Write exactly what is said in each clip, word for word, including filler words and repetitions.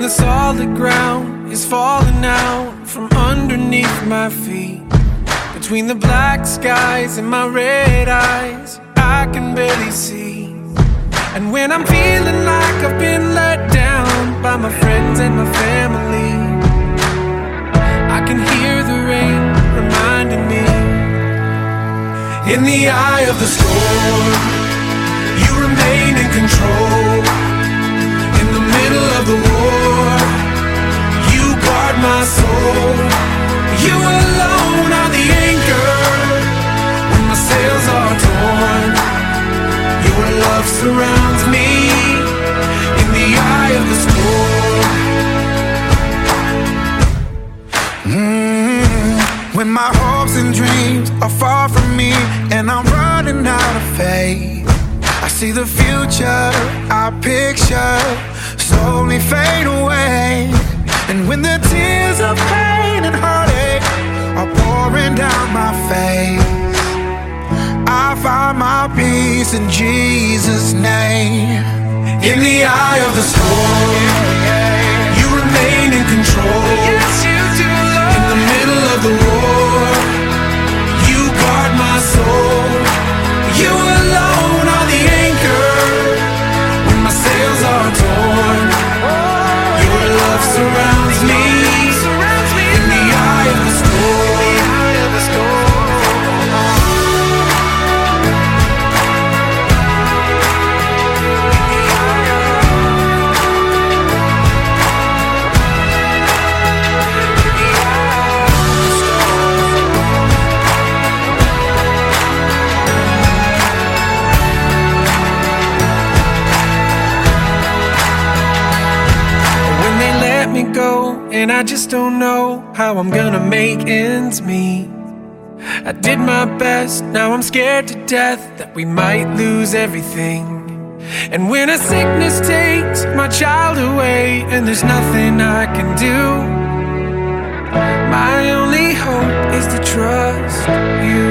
the solid ground is falling out from underneath my feet. Between the black skies and my red eyes, I can barely see. And when I'm feeling like I've been let down by my friends and my family, I can hear the rain reminding me. In the eye of the storm, you remain in control. In the middle of the war, you guard my soul. You alone are the anchor when my sails are torn. Your love surrounds me in the eye of the storm. Mm-hmm. When my hopes and dreams are far from me and I'm running out of faith, I see the future I picture slowly fade away. And when the tears of pain and heartache are pouring down my face, I find my peace in Jesus' name. In the eye of the storm, you remain in control. Yes, you do, Lord. In the middle of the war, you guard my soul. You alone are the anchor when my sails are torn. Your love surrounds me in the eye of the storm. Go, and I just don't know how I'm gonna make ends meet. I did my best, now I'm scared to death that we might lose everything. And when a sickness takes my child away and there's nothing I can do, my only hope is to trust you.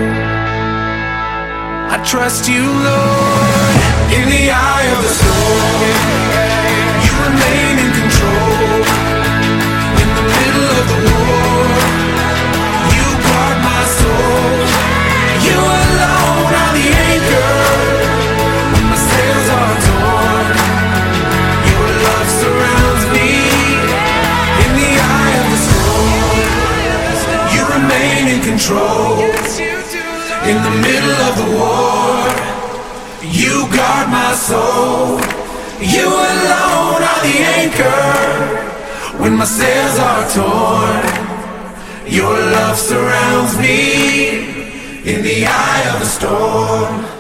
I trust you, Lord. In the eye of the storm, you remain in control. Of the war, you guard my soul. You alone are the anchor when my sails are torn. Your love surrounds me in the eye of the storm. You remain in control. In the middle of the war, you guard my soul. You alone are the anchor when my sails are torn. Your love surrounds me in the eye of the storm.